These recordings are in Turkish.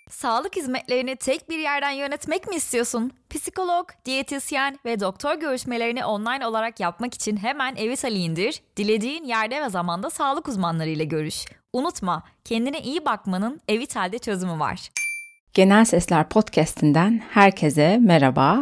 Sağlık hizmetlerini tek bir yerden yönetmek mi istiyorsun? Psikolog, diyetisyen ve doktor görüşmelerini online olarak yapmak için hemen Evitali indir, dilediğin yerde ve zamanda sağlık uzmanlarıyla görüş. Unutma, kendine iyi bakmanın Evital'de çözümü var. Genel Sesler Podcast'inden herkese merhaba.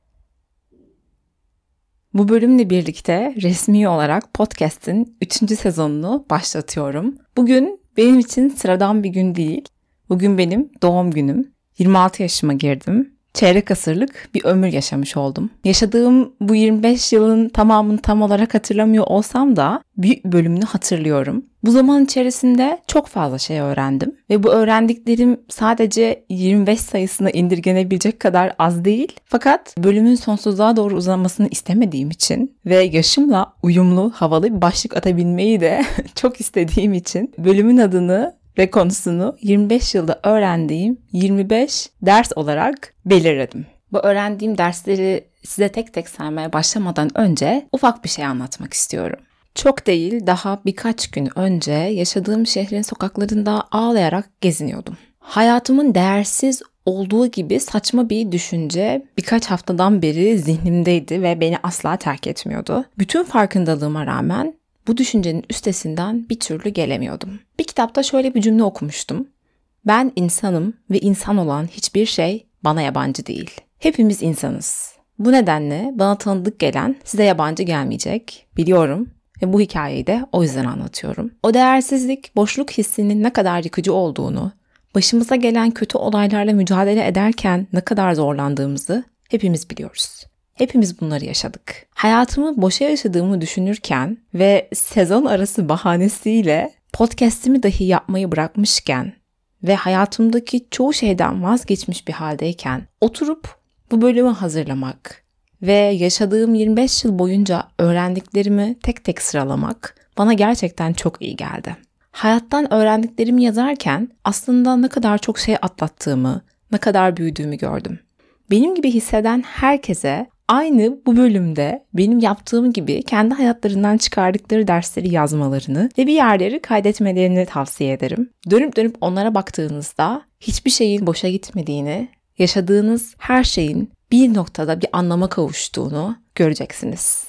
Bu bölümle birlikte resmi olarak podcast'in 3. sezonunu başlatıyorum. Bugün benim için sıradan bir gün değil. Bugün benim doğum günüm. 26 yaşıma girdim. Çeyrek asırlık bir ömür yaşamış oldum. Yaşadığım bu 25 yılın tamamını tam olarak hatırlamıyor olsam da büyük bir bölümünü hatırlıyorum. Bu zaman içerisinde çok fazla şey öğrendim. Ve bu öğrendiklerim sadece 25 sayısına indirgenebilecek kadar az değil. Fakat bölümün sonsuzluğa doğru uzamasını istemediğim için ve yaşımla uyumlu, havalı bir başlık atabilmeyi de çok istediğim için bölümün adını ve konusunu 25 yılda öğrendiğim 25 ders olarak belirledim. Bu öğrendiğim dersleri size tek tek saymaya başlamadan önce ufak bir şey anlatmak istiyorum. Çok değil, daha birkaç gün önce yaşadığım şehrin sokaklarında ağlayarak geziniyordum. Hayatımın değersiz olduğu gibi saçma bir düşünce birkaç haftadan beri zihnimdeydi ve beni asla terk etmiyordu. Bütün farkındalığıma rağmen bu düşüncenin üstesinden bir türlü gelemiyordum. Bir kitapta şöyle bir cümle okumuştum. Ben insanım ve insan olan hiçbir şey bana yabancı değil. Hepimiz insanız. Bu nedenle bana tanıdık gelen size yabancı gelmeyecek. Biliyorum ve bu hikayeyi de o yüzden anlatıyorum. O değersizlik, boşluk hissinin ne kadar yıkıcı olduğunu, başımıza gelen kötü olaylarla mücadele ederken ne kadar zorlandığımızı hepimiz biliyoruz. Hepimiz bunları yaşadık. Hayatımı boşa yaşadığımı düşünürken ve sezon arası bahanesiyle podcast'imi dahi yapmayı bırakmışken ve hayatımdaki çoğu şeyden vazgeçmiş bir haldeyken oturup bu bölümü hazırlamak ve yaşadığım 25 yıl boyunca öğrendiklerimi tek tek sıralamak bana gerçekten çok iyi geldi. Hayattan öğrendiklerimi yazarken aslında ne kadar çok şey atlattığımı, ne kadar büyüdüğümü gördüm. Benim gibi hisseden herkese aynı bu bölümde benim yaptığım gibi kendi hayatlarından çıkardıkları dersleri yazmalarını ve bir yerleri kaydetmelerini tavsiye ederim. Dönüp dönüp onlara baktığınızda hiçbir şeyin boşa gitmediğini, yaşadığınız her şeyin bir noktada bir anlama kavuştuğunu göreceksiniz.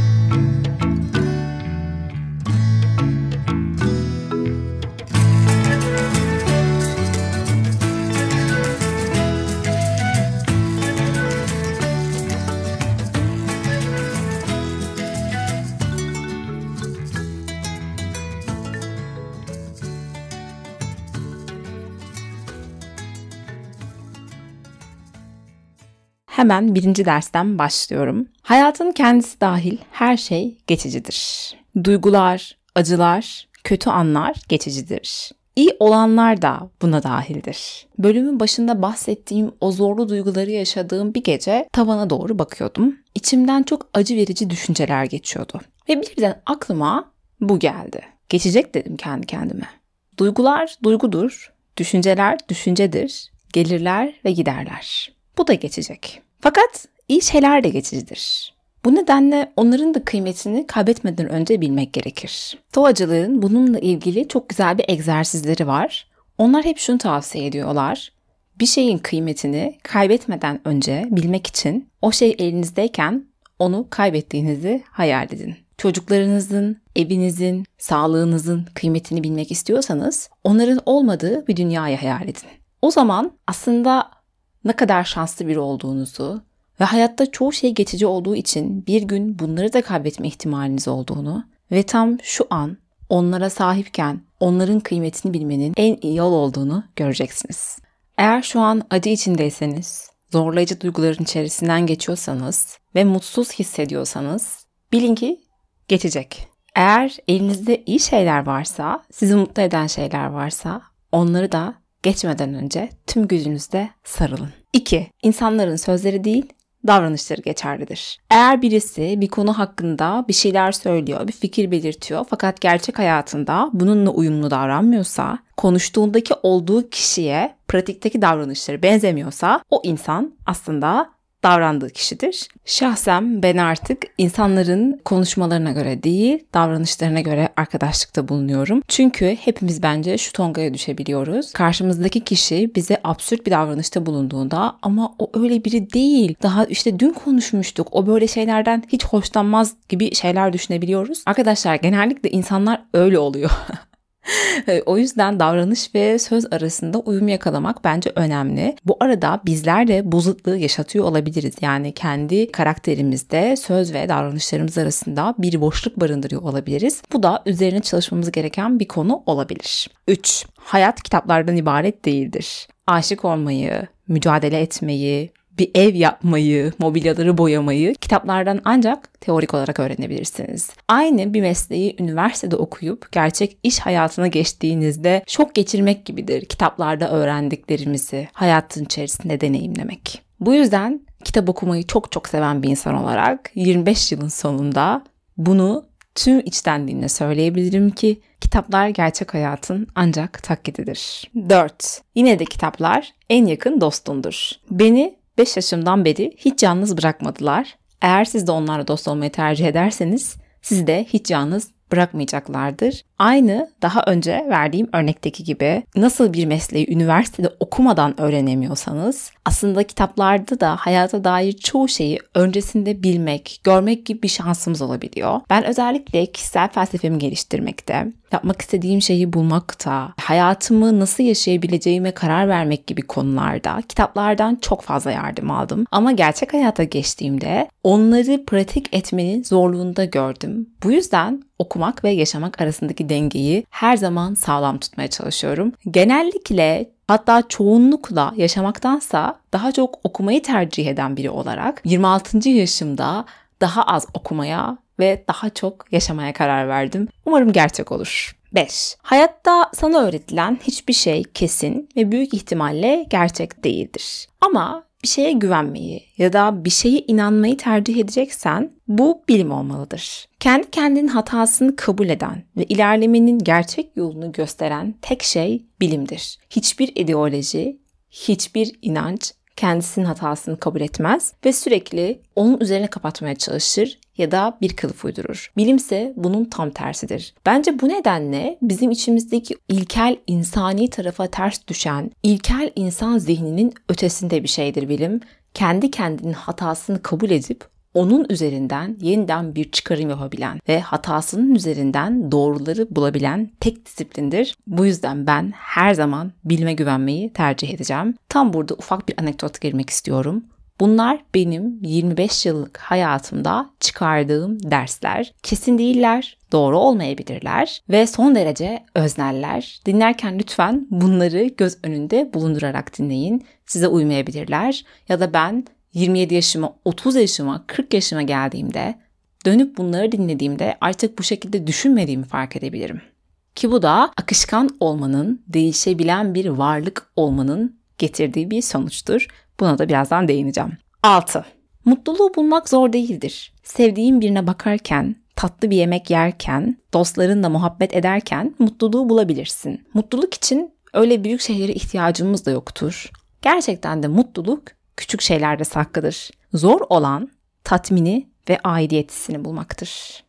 Hemen 1. dersten başlıyorum. Hayatın kendisi dahil her şey geçicidir. Duygular, acılar, kötü anlar geçicidir. İyi olanlar da buna dahildir. Bölümün başında bahsettiğim o zorlu duyguları yaşadığım bir gece tavana doğru bakıyordum. İçimden çok acı verici düşünceler geçiyordu. Ve birden aklıma bu geldi. Geçecek dedim kendi kendime. Duygular duygudur, düşünceler düşüncedir, gelirler ve giderler. Bu da geçecek. Fakat iyi şeyler de geçicidir. Bu nedenle onların da kıymetini kaybetmeden önce bilmek gerekir. Stoacıların bununla ilgili çok güzel bir egzersizleri var. Onlar hep şunu tavsiye ediyorlar. Bir şeyin kıymetini kaybetmeden önce bilmek için o şey elinizdeyken onu kaybettiğinizi hayal edin. Çocuklarınızın, evinizin, sağlığınızın kıymetini bilmek istiyorsanız onların olmadığı bir dünyayı hayal edin. O zaman aslında ne kadar şanslı biri olduğunuzu ve hayatta çoğu şey geçici olduğu için bir gün bunları da kaybetme ihtimaliniz olduğunu ve tam şu an onlara sahipken onların kıymetini bilmenin en iyi yol olduğunu göreceksiniz. Eğer şu an acı içindeyseniz, zorlayıcı duyguların içerisinden geçiyorsanız ve mutsuz hissediyorsanız bilin ki geçecek. Eğer elinizde iyi şeyler varsa, sizi mutlu eden şeyler varsa onları da geçmeden önce tüm gücünüzle sarılın. 2. İnsanların sözleri değil, davranışları geçerlidir. Eğer birisi bir konu hakkında bir şeyler söylüyor, bir fikir belirtiyor fakat gerçek hayatında bununla uyumlu davranmıyorsa, konuştuğundaki olduğu kişiye pratikteki davranışları benzemiyorsa o insan aslında davrandığı kişidir. Şahsen ben artık insanların konuşmalarına göre değil, davranışlarına göre arkadaşlıkta bulunuyorum. Çünkü hepimiz bence şu tongaya düşebiliyoruz. Karşımızdaki kişi bize absürt bir davranışta bulunduğunda ama o öyle biri değil. Daha işte dün konuşmuştuk. O böyle şeylerden hiç hoşlanmaz gibi şeyler düşünebiliyoruz. Arkadaşlar genellikle insanlar öyle oluyor. O yüzden davranış ve söz arasında uyum yakalamak bence önemli. Bu arada bizler de bu zıtlığı yaşatıyor olabiliriz. Yani kendi karakterimizde söz ve davranışlarımız arasında bir boşluk barındırıyor olabiliriz. Bu da üzerine çalışmamız gereken bir konu olabilir. 3. Hayat kitaplardan ibaret değildir. Aşık olmayı, mücadele etmeyi, bir ev yapmayı, mobilyaları boyamayı kitaplardan ancak teorik olarak öğrenebilirsiniz. Aynı bir mesleği üniversitede okuyup gerçek iş hayatına geçtiğinizde şok geçirmek gibidir kitaplarda öğrendiklerimizi hayatın içerisinde deneyimlemek. Bu yüzden kitap okumayı çok çok seven bir insan olarak 25 yılın sonunda bunu tüm içtenliğimle söyleyebilirim ki kitaplar gerçek hayatın ancak taklididir. 4. Yine de kitaplar en yakın dostundur. Beni 5 yaşımdan beri hiç yalnız bırakmadılar. Eğer siz de onlarla dost olmayı tercih ederseniz sizi de hiç yalnız bırakmayacaklardır. Aynı daha önce verdiğim örnekteki gibi nasıl bir mesleği üniversitede okumadan öğrenemiyorsanız aslında kitaplarda da hayata dair çoğu şeyi öncesinde bilmek, görmek gibi bir şansımız olabiliyor. Ben özellikle kişisel felsefemi geliştirmekte, yapmak istediğim şeyi bulmakta, hayatımı nasıl yaşayabileceğime karar vermek gibi konularda kitaplardan çok fazla yardım aldım. Ama gerçek hayata geçtiğimde onları pratik etmenin zorluğunu da gördüm. Bu yüzden okumak ve yaşamak arasındaki dengeyi her zaman sağlam tutmaya çalışıyorum. Genellikle hatta çoğunlukla yaşamaktansa daha çok okumayı tercih eden biri olarak 26. yaşımda daha az okumaya ve daha çok yaşamaya karar verdim. Umarım gerçek olur. 5. Hayatta sana öğretilen hiçbir şey kesin ve büyük ihtimalle gerçek değildir. Ama bir şeye güvenmeyi ya da bir şeye inanmayı tercih edeceksen bu bilim olmalıdır. Kendi kendinin hatasını kabul eden ve ilerlemenin gerçek yolunu gösteren tek şey bilimdir. Hiçbir ideoloji, hiçbir inanç kendisinin hatasını kabul etmez ve sürekli onun üzerine kapatmaya çalışır ya da bir kılıf uydurur. Bilimse bunun tam tersidir. Bence bu nedenle bizim içimizdeki ilkel insani tarafa ters düşen, ilkel insan zihninin ötesinde bir şeydir bilim. Kendi kendinin hatasını kabul edip onun üzerinden yeniden bir çıkarım yapabilen ve hatasının üzerinden doğruları bulabilen tek disiplindir. Bu yüzden ben her zaman bilime güvenmeyi tercih edeceğim. Tam burada ufak bir anekdot girmek istiyorum. Bunlar benim 25 yıllık hayatımda çıkardığım dersler. Kesin değiller, doğru olmayabilirler ve son derece özneller. Dinlerken lütfen bunları göz önünde bulundurarak dinleyin. Size uymayabilirler ya da ben 27 yaşıma, 30 yaşıma, 40 yaşıma geldiğimde dönüp bunları dinlediğimde artık bu şekilde düşünmediğimi fark edebilirim. Ki bu da akışkan olmanın, değişebilen bir varlık olmanın getirdiği bir sonuçtur. Buna da birazdan değineceğim. 6. Mutluluğu bulmak zor değildir. Sevdiğin birine bakarken, tatlı bir yemek yerken, dostlarınla muhabbet ederken mutluluğu bulabilirsin. Mutluluk için öyle büyük şeylere ihtiyacımız da yoktur. Gerçekten de mutluluk küçük şeylerde saklıdır. Zor olan tatmini ve aidiyet hissini bulmaktır.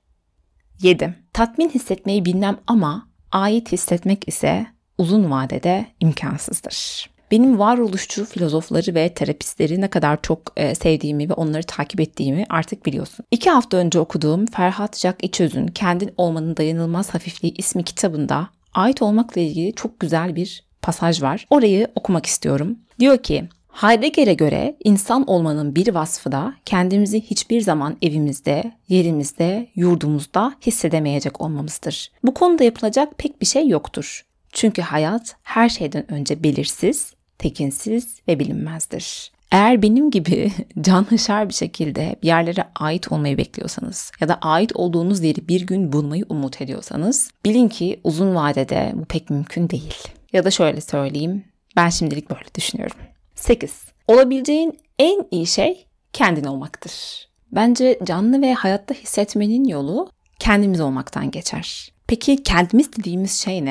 7. Tatmin hissetmeyi bilmem ama ait hissetmek ise uzun vadede imkansızdır. Benim varoluşçu filozofları ve terapistleri ne kadar çok sevdiğimi ve onları takip ettiğimi artık biliyorsun. 2 hafta önce okuduğum Ferhat Jack İçöz'ün Kendin Olmanın Dayanılmaz Hafifliği ismi kitabında ait olmakla ilgili çok güzel bir pasaj var. Orayı okumak istiyorum. Diyor ki, Heidegger'e göre insan olmanın bir vasfı da kendimizi hiçbir zaman evimizde, yerimizde, yurdumuzda hissedemeyecek olmamızdır. Bu konuda yapılacak pek bir şey yoktur. Çünkü hayat her şeyden önce belirsiz, tekinsiz ve bilinmezdir. Eğer benim gibi canhışar bir şekilde bir yerlere ait olmayı bekliyorsanız ya da ait olduğunuz yeri bir gün bulmayı umut ediyorsanız bilin ki uzun vadede bu pek mümkün değil. Ya da şöyle söyleyeyim, ben şimdilik böyle düşünüyorum. 8. Olabileceğin en iyi şey kendin olmaktır. Bence canlı ve hayatta hissetmenin yolu kendimiz olmaktan geçer. Peki kendimiz dediğimiz şey ne?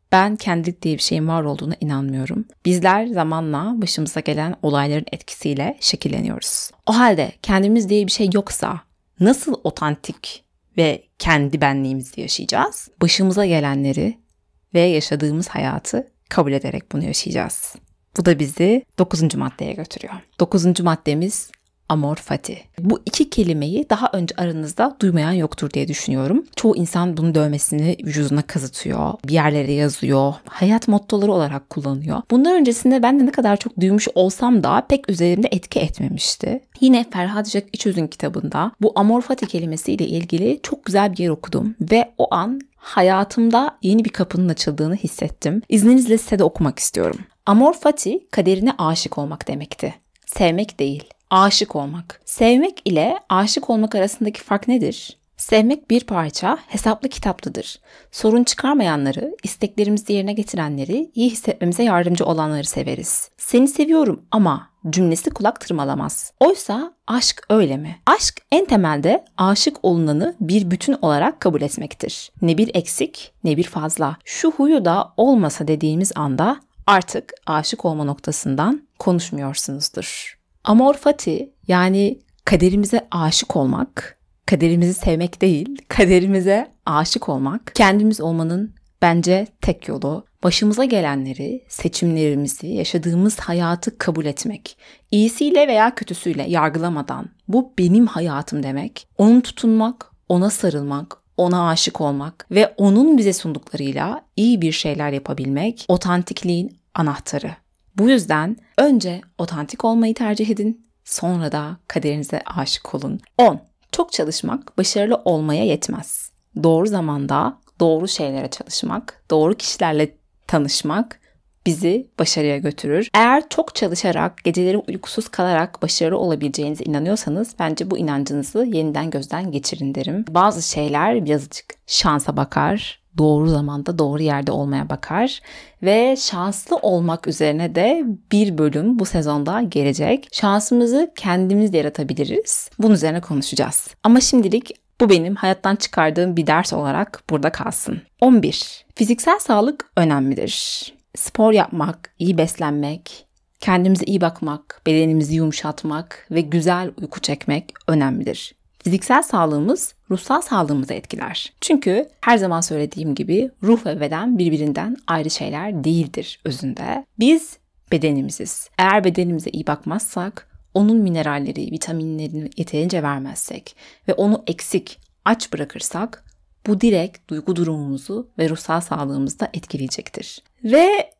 Ben kendilik diye bir şeyin var olduğuna inanmıyorum. Bizler zamanla başımıza gelen olayların etkisiyle şekilleniyoruz. O halde kendimiz diye bir şey yoksa nasıl otantik ve kendi benliğimizi yaşayacağız? Başımıza gelenleri ve yaşadığımız hayatı kabul ederek bunu yaşayacağız. Bu da bizi 9. maddeye götürüyor. 9. maddemiz amor fati. Bu iki kelimeyi daha önce aranızda duymayan yoktur diye düşünüyorum. Çoğu insan bunun dövmesini vücuduna kazıtıyor, bir yerlere yazıyor, hayat mottoları olarak kullanıyor. Bundan öncesinde ben de ne kadar çok duymuş olsam da pek üzerimde etki etmemişti. Yine Ferhat Jack İçöz'ün kitabında bu amor fati kelimesiyle ilgili çok güzel bir yer okudum ve o an hayatımda yeni bir kapının açıldığını hissettim. İzninizle size de okumak istiyorum. Amor fati kaderine aşık olmak demekti. Sevmek değil. Aşık olmak. Sevmek ile aşık olmak arasındaki fark nedir? Sevmek bir parça hesaplı kitaplıdır. Sorun çıkarmayanları, isteklerimizi yerine getirenleri, iyi hissetmemize yardımcı olanları severiz. Seni seviyorum ama cümlesi kulak tırmalamaz. Oysa aşk öyle mi? Aşk en temelde aşık olunanı bir bütün olarak kabul etmektir. Ne bir eksik ne bir fazla. Şu huyu da olmasa dediğimiz anda artık aşık olma noktasından konuşmuyorsunuzdur. Amor fati yani kaderimize aşık olmak, kaderimizi sevmek değil, kaderimize aşık olmak, kendimiz olmanın bence tek yolu. Başımıza gelenleri, seçimlerimizi, yaşadığımız hayatı kabul etmek. İyisiyle veya kötüsüyle yargılamadan bu benim hayatım demek. Onu tutunmak, ona sarılmak, ona aşık olmak ve onun bize sunduklarıyla iyi bir şeyler yapabilmek otantikliğin anahtarı. Bu yüzden önce otantik olmayı tercih edin, sonra da kaderinize aşık olun. 10. Çok çalışmak başarılı olmaya yetmez. Doğru zamanda doğru şeylere çalışmak, doğru kişilerle tanışmak bizi başarıya götürür. Eğer çok çalışarak, geceleri uykusuz kalarak başarılı olabileceğinize inanıyorsanız bence bu inancınızı yeniden gözden geçirin derim. Bazı şeyler birazcık şansa bakar. Doğru zamanda doğru yerde olmaya bakar ve şanslı olmak üzerine de bir bölüm bu sezonda gelecek. Şansımızı kendimiz de yaratabiliriz. Bunun üzerine konuşacağız. Ama şimdilik bu benim hayattan çıkardığım bir ders olarak burada kalsın. 11. Fiziksel sağlık önemlidir. Spor yapmak, iyi beslenmek, kendimize iyi bakmak, bedenimizi yumuşatmak ve güzel uyku çekmek önemlidir. Fiziksel sağlığımız ruhsal sağlığımızı etkiler. Çünkü her zaman söylediğim gibi ruh ve beden birbirinden ayrı şeyler değildir özünde. Biz bedenimiziz. Eğer bedenimize iyi bakmazsak, onun mineralleri, vitaminlerini yeterince vermezsek ve onu eksik, aç bırakırsak bu direkt duygu durumumuzu ve ruhsal sağlığımızı da etkileyecektir. Ve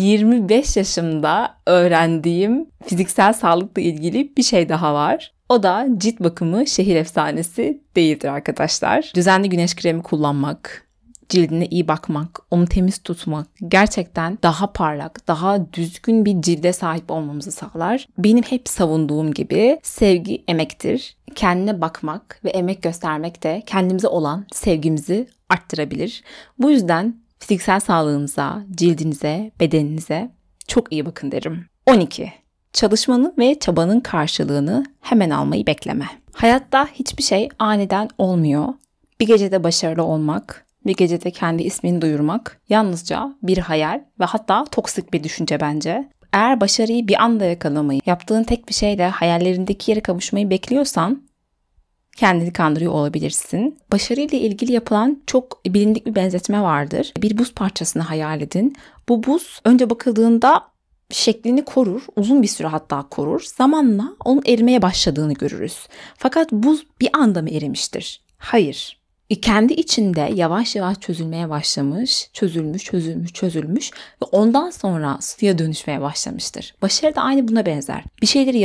25 yaşımda öğrendiğim fiziksel sağlıkla ilgili bir şey daha var. O da cilt bakımı şehir efsanesi değildir arkadaşlar. Düzenli güneş kremi kullanmak, cildine iyi bakmak, onu temiz tutmak gerçekten daha parlak, daha düzgün bir cilde sahip olmamızı sağlar. Benim hep savunduğum gibi sevgi emektir. Kendine bakmak ve emek göstermek de kendimize olan sevgimizi arttırabilir. Bu yüzden fiziksel sağlığınıza, cildinize, bedeninize çok iyi bakın derim. 12. Çalışmanın ve çabanın karşılığını hemen almayı bekleme. Hayatta hiçbir şey aniden olmuyor. Bir gecede başarılı olmak, bir gecede kendi ismini duyurmak yalnızca bir hayal ve hatta toksik bir düşünce bence. Eğer başarıyı bir anda yakalamayı, yaptığın tek bir şeyle hayallerindeki yere kavuşmayı bekliyorsan kendini kandırıyor olabilirsin. Başarıyla ilgili yapılan çok bilindik bir benzetme vardır. Bir buz parçasını hayal edin. Bu buz önce bakıldığında şeklini korur, uzun bir süre hatta korur. Zamanla onun erimeye başladığını görürüz. Fakat buz bir anda mı erimiştir? Hayır. Kendi içinde yavaş yavaş çözülmeye başlamış, çözülmüş ve ondan sonra suya dönüşmeye başlamıştır. Başarı da aynı buna benzer. Bir şeyleri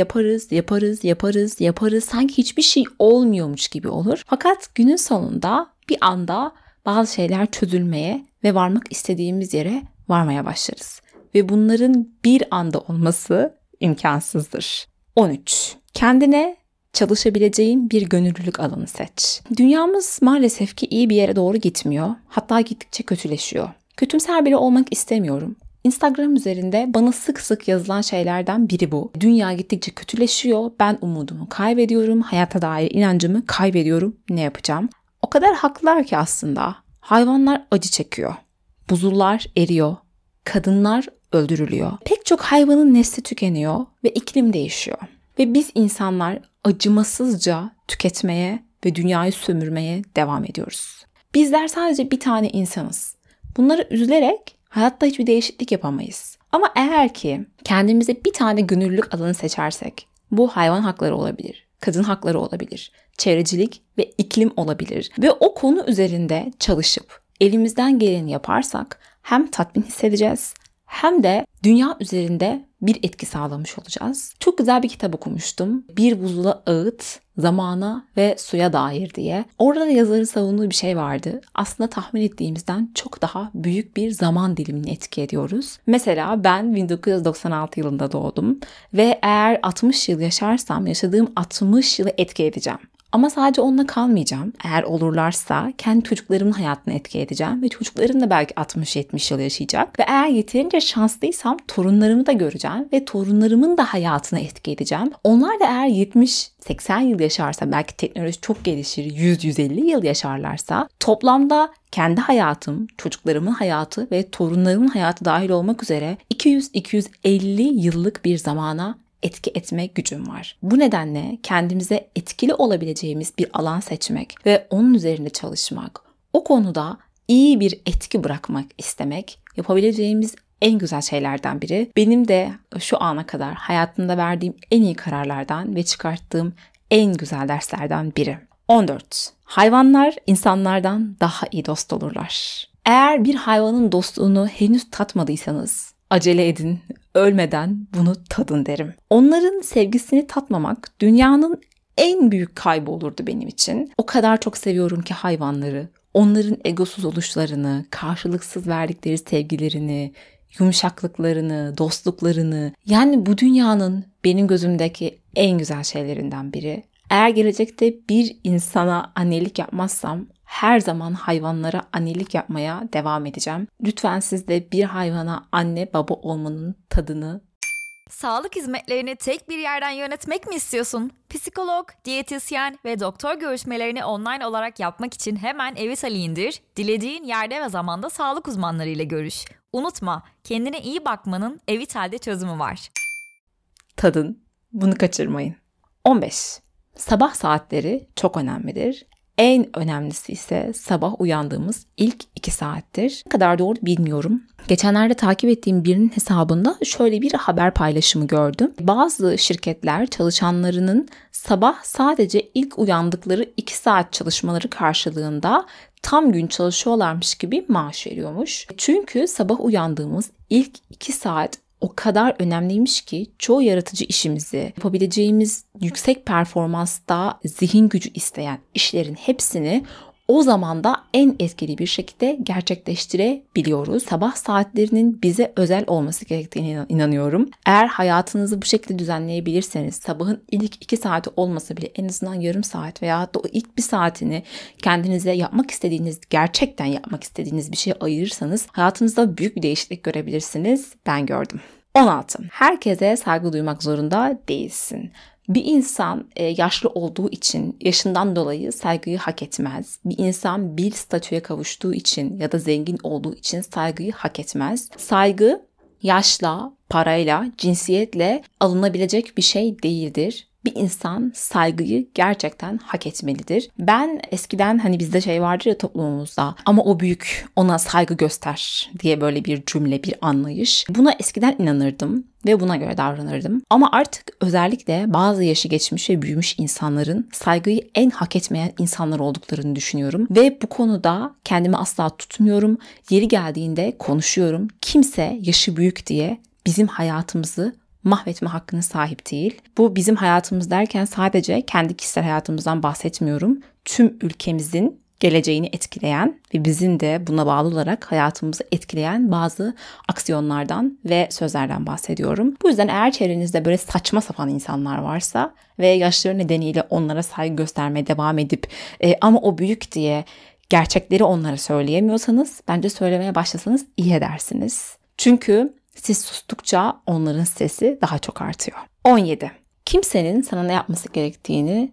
yaparız. Sanki hiçbir şey olmuyormuş gibi olur. Fakat günün sonunda bir anda bazı şeyler çözülmeye ve varmak istediğimiz yere varmaya başlarız. Ve bunların bir anda olması imkansızdır. 13. Kendine çalışabileceğin bir gönüllülük alanı seç. Dünyamız maalesef ki iyi bir yere doğru gitmiyor. Hatta gittikçe kötüleşiyor. Kötümser biri olmak istemiyorum. Instagram üzerinde bana sık sık yazılan şeylerden biri bu. Dünya gittikçe kötüleşiyor. Ben umudumu kaybediyorum. Hayata dair inancımı kaybediyorum. Ne yapacağım? O kadar haklılar ki aslında. Hayvanlar acı çekiyor. Buzullar eriyor, kadınlar öldürülüyor. Pek çok hayvanın nesli tükeniyor ve iklim değişiyor. Ve biz insanlar acımasızca tüketmeye ve dünyayı sömürmeye devam ediyoruz. Bizler sadece bir tane insanız. Bunları üzülerek hayatta hiçbir değişiklik yapamayız. Ama eğer ki kendimize bir tane gönüllülük alanı seçersek, bu hayvan hakları olabilir, kadın hakları olabilir, çevrecilik ve iklim olabilir ve o konu üzerinde çalışıp elimizden geleni yaparsak hem tatmin hissedeceğiz hem de dünya üzerinde bir etki sağlamış olacağız. Çok güzel bir kitap okumuştum. Bir buzula ağıt, zamana ve suya dair diye. Orada da yazarın savunduğu bir şey vardı. Aslında tahmin ettiğimizden çok daha büyük bir zaman dilimini etki ediyoruz. Mesela ben 1996 yılında doğdum ve eğer 60 yıl yaşarsam yaşadığım 60 yılı etki edeceğim. Ama sadece onunla kalmayacağım. Eğer olurlarsa kendi çocuklarımın hayatını etki edeceğim ve çocuklarım da belki 60-70 yıl yaşayacak. Ve eğer yeterince şanslıysam torunlarımı da göreceğim ve torunlarımın da hayatını etki edeceğim. Onlar da eğer 70-80 yıl yaşarsa, belki teknoloji çok gelişir, 100-150 yıl yaşarlarsa toplamda kendi hayatım, çocuklarımın hayatı ve torunlarımın hayatı dahil olmak üzere 200-250 yıllık bir zamana etki etme gücüm var. Bu nedenle kendimize etkili olabileceğimiz bir alan seçmek ve onun üzerinde çalışmak, o konuda iyi bir etki bırakmak istemek yapabileceğimiz en güzel şeylerden biri. Benim de şu ana kadar hayatımda verdiğim en iyi kararlardan ve çıkarttığım en güzel derslerden biri. 14. Hayvanlar insanlardan daha iyi dost olurlar. Eğer bir hayvanın dostluğunu henüz tatmadıysanız acele edin, ölmeden bunu tadın derim. Onların sevgisini tatmamak dünyanın en büyük kaybı olurdu benim için. O kadar çok seviyorum ki hayvanları, onların egosuz oluşlarını, karşılıksız verdikleri sevgilerini, yumuşaklıklarını, dostluklarını. Yani bu dünyanın benim gözümdeki en güzel şeylerinden biri. Eğer gelecekte bir insana annelik yapmazsam her zaman hayvanlara annelik yapmaya devam edeceğim. Lütfen siz de bir hayvana anne baba olmanın tadını. Sağlık hizmetlerini tek bir yerden yönetmek mi istiyorsun? Psikolog, diyetisyen ve doktor görüşmelerini online olarak yapmak için hemen Evitali indir. Dilediğin yerde ve zamanda sağlık uzmanlarıyla görüş. Unutma, kendine iyi bakmanın Evital'de çözümü var. Tadın, bunu kaçırmayın. 15. Sabah saatleri çok önemlidir. En önemlisi ise sabah uyandığımız ilk 2 saattir. Ne kadar doğru bilmiyorum. Geçenlerde takip ettiğim birinin hesabında şöyle bir haber paylaşımı gördüm. Bazı şirketler çalışanlarının sabah sadece ilk uyandıkları 2 saat çalışmaları karşılığında tam gün çalışıyorlarmış gibi maaş veriyormuş. Çünkü sabah uyandığımız ilk 2 saat o kadar önemliymiş ki çoğu yaratıcı işimizi, yapabileceğimiz yüksek performansta zihin gücü isteyen işlerin hepsini o zaman da en etkili bir şekilde gerçekleştirebiliyoruz. Sabah saatlerinin bize özel olması gerektiğine inanıyorum. Eğer hayatınızı bu şekilde düzenleyebilirseniz, sabahın ilk 2 saati olmasa bile en azından yarım saat veya da o ilk 1 saatini kendinize yapmak istediğiniz, gerçekten yapmak istediğiniz bir şeye ayırırsanız hayatınızda büyük bir değişiklik görebilirsiniz. Ben gördüm. 16. Herkese saygı duymak zorunda değilsin. Bir insan yaşlı olduğu için, yaşından dolayı saygıyı hak etmez. Bir insan bir statüye kavuştuğu için ya da zengin olduğu için saygıyı hak etmez. Saygı yaşla, parayla, cinsiyetle alınabilecek bir şey değildir. Bir insan saygıyı gerçekten hak etmelidir. Ben eskiden bizde şey vardır ya toplumumuzda, ama o büyük, ona saygı göster diye böyle bir cümle, bir anlayış. Buna eskiden inanırdım ve buna göre davranırdım. Ama artık özellikle bazı yaşı geçmiş ve büyümüş insanların saygıyı en hak etmeyen insanlar olduklarını düşünüyorum. Ve bu konuda kendimi asla tutmuyorum. Yeri geldiğinde konuşuyorum. Kimse yaşı büyük diye bizim hayatımızı mahvetme hakkına sahip değil. Bu bizim hayatımız derken sadece kendi kişisel hayatımızdan bahsetmiyorum. Tüm ülkemizin geleceğini etkileyen ve bizim de buna bağlı olarak hayatımızı etkileyen bazı aksiyonlardan ve sözlerden bahsediyorum. Bu yüzden eğer çevrenizde böyle saçma sapan insanlar varsa ve yaşları nedeniyle onlara saygı göstermeye devam edip ama o büyük diye gerçekleri onlara söyleyemiyorsanız bence söylemeye başlasanız iyi edersiniz. Çünkü siz sustukça onların sesi daha çok artıyor. 17. Kimsenin sana ne yapması gerektiğini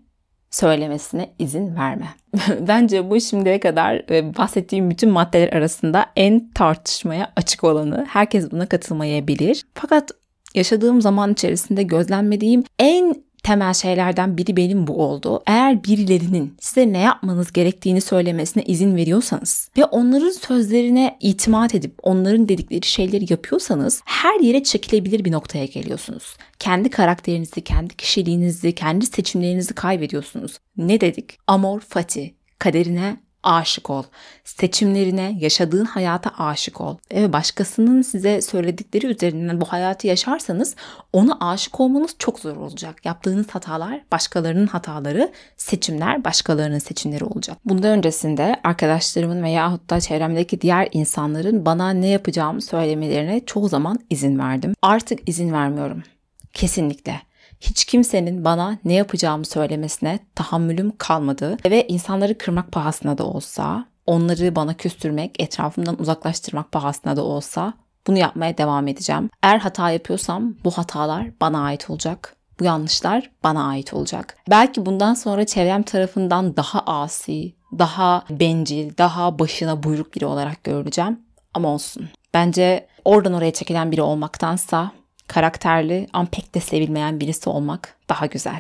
söylemesine izin verme. Bence bu şimdiye kadar bahsettiğim bütün maddeler arasında en tartışmaya açık olanı. Herkes buna katılmayabilir. Fakat yaşadığım zaman içerisinde gözlemlediğim en temel şeylerden biri benim bu oldu. Eğer birilerinin size ne yapmanız gerektiğini söylemesine izin veriyorsanız ve onların sözlerine itimat edip onların dedikleri şeyleri yapıyorsanız her yere çekilebilir bir noktaya geliyorsunuz. Kendi karakterinizi, kendi kişiliğinizi, kendi seçimlerinizi kaybediyorsunuz. Ne dedik? Amor fati, kaderine aşık ol. Seçimlerine, yaşadığın hayata aşık ol. Ve başkasının size söyledikleri üzerinden bu hayatı yaşarsanız ona aşık olmanız çok zor olacak. Yaptığınız hatalar başkalarının hataları, seçimler başkalarının seçimleri olacak. Bundan öncesinde arkadaşlarımın veyahut da çevremdeki diğer insanların bana ne yapacağımı söylemelerine çoğu zaman izin verdim. Artık izin vermiyorum. Kesinlikle. Hiç kimsenin bana ne yapacağımı söylemesine tahammülüm kalmadı ve insanları kırmak pahasına da olsa, onları bana küstürmek, etrafımdan uzaklaştırmak pahasına da olsa bunu yapmaya devam edeceğim. Eğer hata yapıyorsam bu hatalar bana ait olacak. Bu yanlışlar bana ait olacak. Belki bundan sonra çevrem tarafından daha asi, daha bencil, daha başına buyruk biri olarak görüleceğim. Ama olsun. Bence oradan oraya çekilen biri olmaktansa karakterli ama pek de sevilmeyen birisi olmak daha güzel.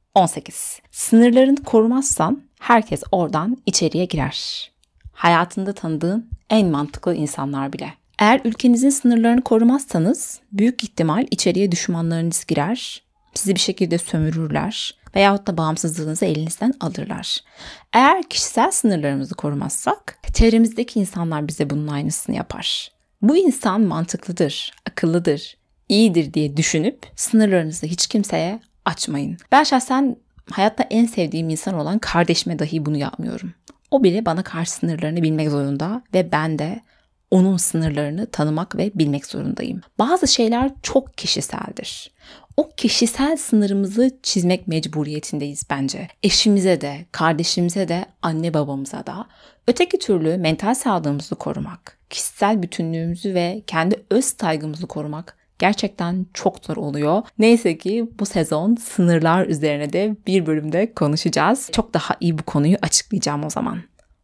18. Sınırlarını korumazsan herkes oradan içeriye girer. Hayatında tanıdığın en mantıklı insanlar bile. Eğer ülkenizin sınırlarını korumazsanız büyük ihtimal içeriye düşmanlarınız girer, sizi bir şekilde sömürürler veyahut da bağımsızlığınızı elinizden alırlar. Eğer kişisel sınırlarımızı korumazsak çevremizdeki insanlar bize bunun aynısını yapar. Bu insan mantıklıdır, akıllıdır, iyidir diye düşünüp sınırlarınızı hiç kimseye açmayın. Ben şahsen hayatta en sevdiğim insan olan kardeşime dahi bunu yapmıyorum. O bile bana karşı sınırlarını bilmek zorunda ve ben de onun sınırlarını tanımak ve bilmek zorundayım. Bazı şeyler çok kişiseldir. O kişisel sınırımızı çizmek mecburiyetindeyiz bence. Eşimize de, kardeşimize de, anne babamıza da. Öteki türlü mental sağlığımızı korumak, kişisel bütünlüğümüzü ve kendi öz saygımızı korumak gerçekten çok zor oluyor. Neyse ki bu sezon sınırlar üzerine de bir bölümde konuşacağız. Çok daha iyi bu konuyu açıklayacağım o zaman.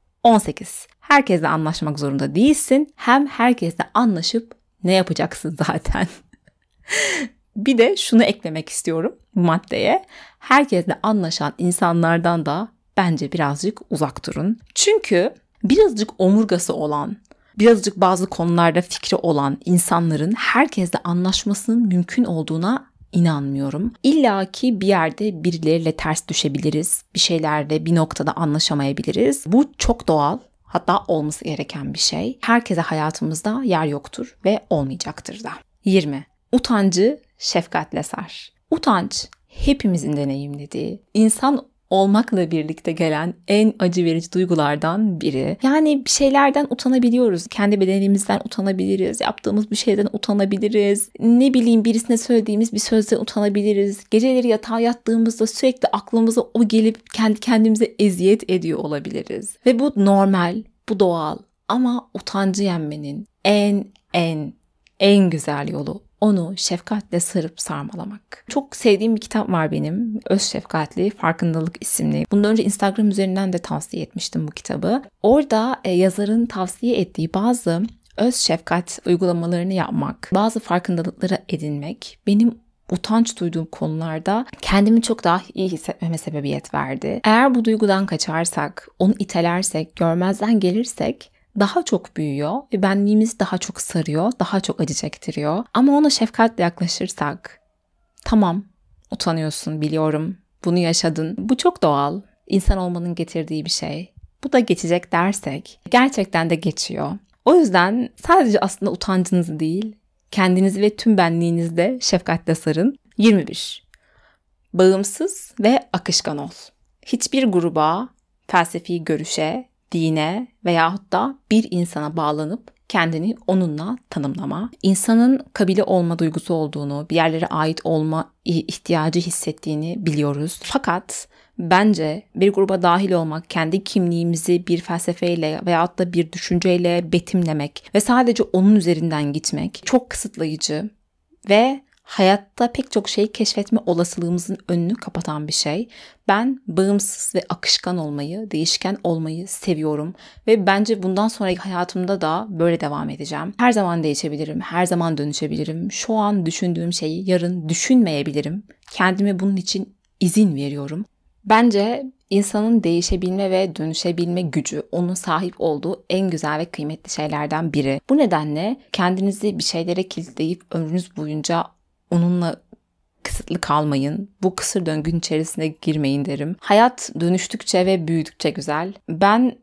18. Herkesle anlaşmak zorunda değilsin. Hem herkesle anlaşıp ne yapacaksın zaten? Bir de şunu eklemek istiyorum bu maddeye. Herkesle anlaşan insanlardan da bence birazcık uzak durun. Çünkü birazcık omurgası olan, birazcık bazı konularda fikri olan insanların herkesle anlaşmasının mümkün olduğuna inanmıyorum. İlla ki bir yerde birileriyle ters düşebiliriz. Bir şeylerde bir noktada anlaşamayabiliriz. Bu çok doğal. Hatta olması gereken bir şey. Herkese hayatımızda yer yoktur ve olmayacaktır da. 20. Utancı şefkatle sar. Utanç hepimizin deneyimlediği, insan olmakla birlikte gelen en acı verici duygulardan biri. Yani bir şeylerden utanabiliyoruz. Kendi bedenimizden utanabiliriz. Yaptığımız bir şeyden utanabiliriz. Ne bileyim birisine söylediğimiz bir sözden utanabiliriz. Geceleri yatağa yattığımızda sürekli aklımıza o gelip kendi kendimize eziyet ediyor olabiliriz. Ve bu normal, bu doğal. Ama utancı yenmenin en güzel yolu onu şefkatle sarıp sarmalamak. Çok sevdiğim bir kitap var benim. Öz Şefkatli Farkındalık isimli. Bundan önce Instagram üzerinden de tavsiye etmiştim bu kitabı. Orada yazarın tavsiye ettiği bazı öz şefkat uygulamalarını yapmak, bazı farkındalıkları edinmek benim utanç duyduğum konularda kendimi çok daha iyi hissetmeme sebebiyet verdi. Eğer bu duygudan kaçarsak, onu itelersek, görmezden gelirsek daha çok büyüyor ve benliğimizi daha çok sarıyor, daha çok acı çektiriyor. Ama ona şefkatle yaklaşırsak, tamam utanıyorsun biliyorum, bunu yaşadın, bu çok doğal, insan olmanın getirdiği bir şey. Bu da geçecek dersek gerçekten de geçiyor. O yüzden sadece aslında utancınızı değil, kendinizi ve tüm benliğinizde şefkatle sarın. 21. Bağımsız ve akışkan ol. Hiçbir gruba, felsefi görüşe, dine veyahut da bir insana bağlanıp kendini onunla tanımlama. İnsanın kabile olma duygusu olduğunu, bir yerlere ait olma ihtiyacı hissettiğini biliyoruz. Fakat bence bir gruba dahil olmak, kendi kimliğimizi bir felsefeyle veyahut da bir düşünceyle betimlemek ve sadece onun üzerinden gitmek çok kısıtlayıcı ve hayatta pek çok şeyi keşfetme olasılığımızın önünü kapatan bir şey. Ben bağımsız ve akışkan olmayı, değişken olmayı seviyorum ve bence bundan sonraki hayatımda da böyle devam edeceğim. Her zaman değişebilirim, her zaman dönüşebilirim. Şu an düşündüğüm şeyi yarın düşünmeyebilirim. Kendime bunun için izin veriyorum. Bence insanın değişebilme ve dönüşebilme gücü onun sahip olduğu en güzel ve kıymetli şeylerden biri. Bu nedenle kendinizi bir şeylere kilitleyip ömrünüz boyunca onunla kısıtlı kalmayın. Bu kısır döngünün içerisine girmeyin derim. Hayat dönüştükçe ve büyüdükçe güzel. Ben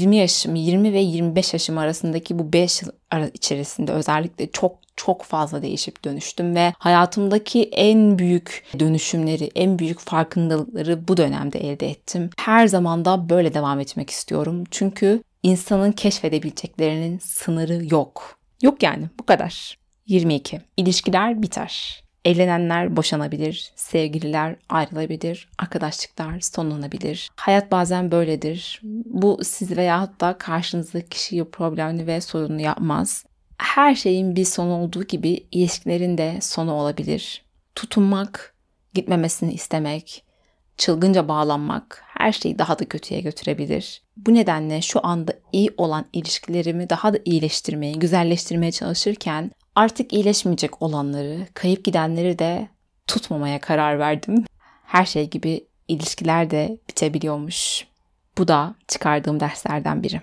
20 ve 25 yaşım arasındaki bu 5 yıl içerisinde özellikle çok fazla değişip dönüştüm ve hayatımdaki en büyük dönüşümleri, en büyük farkındalıkları bu dönemde elde ettim. Her zaman da böyle devam etmek istiyorum. Çünkü insanın keşfedebileceklerinin sınırı yok. Yok yani, bu kadar. 22. İlişkiler biter. Evlenenler boşanabilir, sevgililer ayrılabilir, arkadaşlıklar sonlanabilir. Hayat bazen böyledir. Bu siz veyahut da karşınızdaki kişiyi problemli ve sorunlu yapmaz. Her şeyin bir sonu olduğu gibi ilişkilerin de sonu olabilir. Tutunmak, gitmemesini istemek, çılgınca bağlanmak her şeyi daha da kötüye götürebilir. Bu nedenle şu anda iyi olan ilişkilerimi daha da iyileştirmeye, güzelleştirmeye çalışırken artık iyileşmeyecek olanları, kayıp gidenleri de tutmamaya karar verdim. Her şey gibi ilişkiler de bitebiliyormuş. Bu da çıkardığım derslerden biri.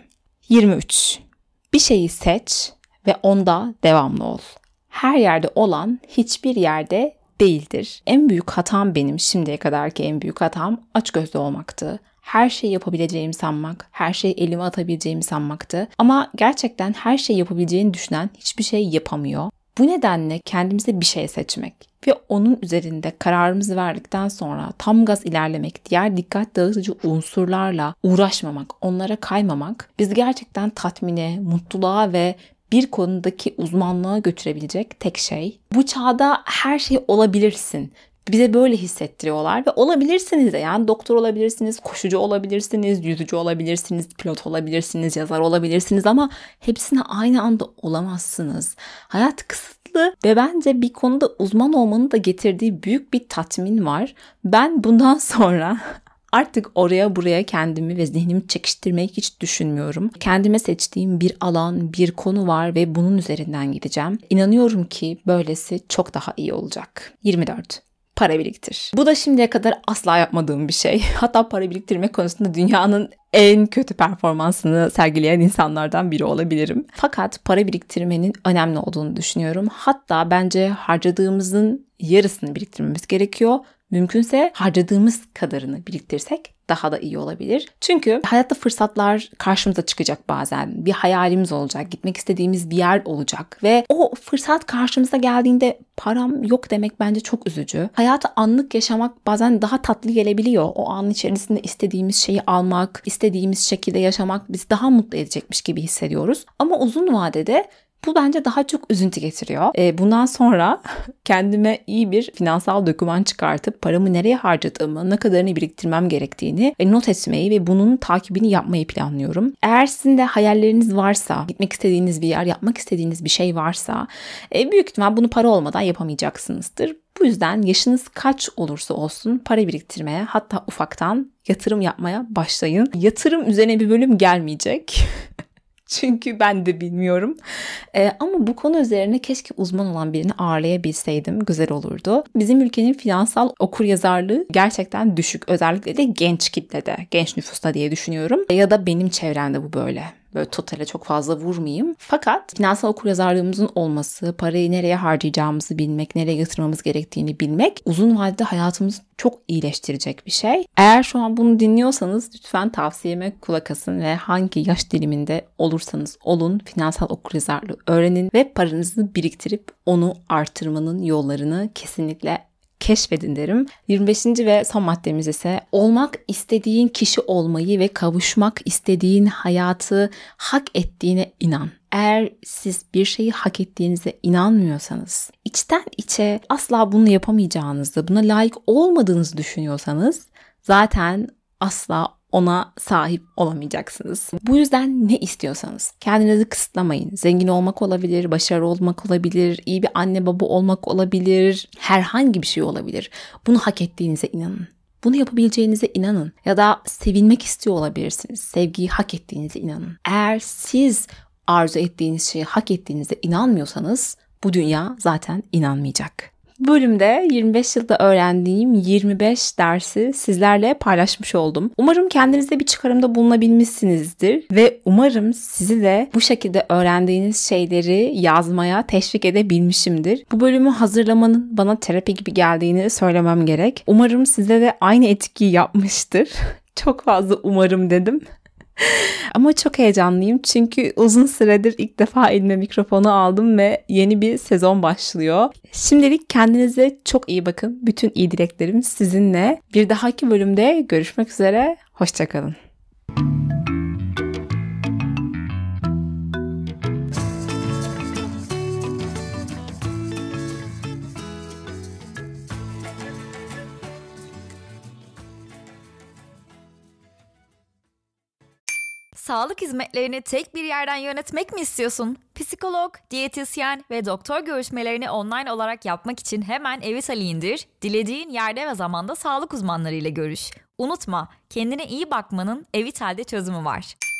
23. Bir şeyi seç ve onda devamlı ol. Her yerde olan hiçbir yerde değildir. En büyük hatam benim, şimdiye kadarki en büyük hatam açgözlü olmaktı. Her şeyi yapabileceğimi sanmak, her şeyi elime atabileceğimi sanmaktı. Ama gerçekten her şeyi yapabileceğini düşünen hiçbir şey yapamıyor. Bu nedenle kendimize bir şey seçmek ve onun üzerinde kararımızı verdikten sonra tam gaz ilerlemek, diğer dikkat dağıtıcı unsurlarla uğraşmamak, onlara kaymamak bizi gerçekten tatmine, mutluluğa ve bir konudaki uzmanlığa götürebilecek tek şey. Bu çağda her şey olabilirsin. Bize böyle hissettiriyorlar ve olabilirsiniz de, yani doktor olabilirsiniz, koşucu olabilirsiniz, yüzücü olabilirsiniz, pilot olabilirsiniz, yazar olabilirsiniz ama hepsine aynı anda olamazsınız. Hayat kısıtlı ve bence bir konuda uzman olmanın da getirdiği büyük bir tatmin var. Ben bundan sonra artık oraya buraya kendimi ve zihnimi çekiştirmeyi hiç düşünmüyorum. Kendime seçtiğim bir alan, bir konu var ve bunun üzerinden gideceğim. İnanıyorum ki böylesi çok daha iyi olacak. 24. Para biriktir. Bu da şimdiye kadar asla yapmadığım bir şey. Hatta para biriktirme konusunda dünyanın en kötü performansını sergileyen insanlardan biri olabilirim. Fakat para biriktirmenin önemli olduğunu düşünüyorum. Hatta bence harcadığımızın yarısını biriktirmemiz gerekiyor. Mümkünse harcadığımız kadarını biriktirsek daha da iyi olabilir. Çünkü hayatta fırsatlar karşımıza çıkacak bazen. Bir hayalimiz olacak, gitmek istediğimiz bir yer olacak ve o fırsat karşımıza geldiğinde param yok demek bence çok üzücü. Hayatı anlık yaşamak bazen daha tatlı gelebiliyor. O anın içerisinde istediğimiz şeyi almak, istediğimiz şekilde yaşamak bizi daha mutlu edecekmiş gibi hissediyoruz. Ama uzun vadede bu bence daha çok üzüntü getiriyor. Bundan sonra kendime iyi bir finansal doküman çıkartıp paramı nereye harcadığımı, ne kadarını biriktirmem gerektiğini not etmeyi ve bunun takibini yapmayı planlıyorum. Eğer sizin de hayalleriniz varsa, gitmek istediğiniz bir yer, yapmak istediğiniz bir şey varsa büyük ihtimal bunu para olmadan yapamayacaksınızdır. Bu yüzden yaşınız kaç olursa olsun para biriktirmeye, hatta ufaktan yatırım yapmaya başlayın. Yatırım üzerine bir bölüm gelmeyecek. Çünkü ben de bilmiyorum. Ama bu konu üzerine keşke uzman olan birini ağırlayabilseydim. Güzel olurdu. Bizim ülkenin finansal okuryazarlığı gerçekten düşük. Özellikle de genç kitlede, genç nüfusta diye düşünüyorum. Ya da benim çevremde bu böyle. Böyle totale çok fazla vurmayayım. Fakat finansal okuryazarlığımızın olması, parayı nereye harcayacağımızı bilmek, nereye yatırmamız gerektiğini bilmek uzun vadede hayatımızı çok iyileştirecek bir şey. Eğer şu an bunu dinliyorsanız lütfen tavsiyeme kulak asın ve hangi yaş diliminde olursanız olun finansal okuryazarlığı öğrenin ve paranızı biriktirip onu artırmanın yollarını kesinlikle keşfedin derim. 25. ve son maddemiz ise olmak istediğin kişi olmayı ve kavuşmak istediğin hayatı hak ettiğine inan. Eğer siz bir şeyi hak ettiğinize inanmıyorsanız, içten içe asla bunu yapamayacağınızı, buna layık olmadığınızı düşünüyorsanız zaten asla ona sahip olamayacaksınız. Bu yüzden ne istiyorsanız kendinizi kısıtlamayın. Zengin olmak olabilir, başarılı olmak olabilir, iyi bir anne baba olmak olabilir, herhangi bir şey olabilir. Bunu hak ettiğinize inanın. Bunu yapabileceğinize inanın. Ya da sevilmek istiyor olabilirsiniz. Sevgiyi hak ettiğinize inanın. Eğer siz arzu ettiğiniz şeyi hak ettiğinize inanmıyorsanız bu dünya zaten inanmayacak. Bu bölümde 25 yılda öğrendiğim 25 dersi sizlerle paylaşmış oldum. Umarım kendinize bir çıkarımda bulunabilmişsinizdir ve umarım sizi de bu şekilde öğrendiğiniz şeyleri yazmaya teşvik edebilmişimdir. Bu bölümü hazırlamanın bana terapi gibi geldiğini söylemem gerek. Umarım size de aynı etkiyi yapmıştır. Çok fazla umarım dedim. Ama çok heyecanlıyım çünkü uzun süredir ilk defa elime mikrofonu aldım ve yeni bir sezon başlıyor. Şimdilik kendinize çok iyi bakın. Bütün iyi dileklerim sizinle. Bir dahaki bölümde görüşmek üzere. Hoşça kalın. Sağlık hizmetlerini tek bir yerden yönetmek mi istiyorsun? Psikolog, diyetisyen ve doktor görüşmelerini online olarak yapmak için hemen Evital'i indir, dilediğin yerde ve zamanda sağlık uzmanlarıyla görüş. Unutma, kendine iyi bakmanın Evital'de çözümü var.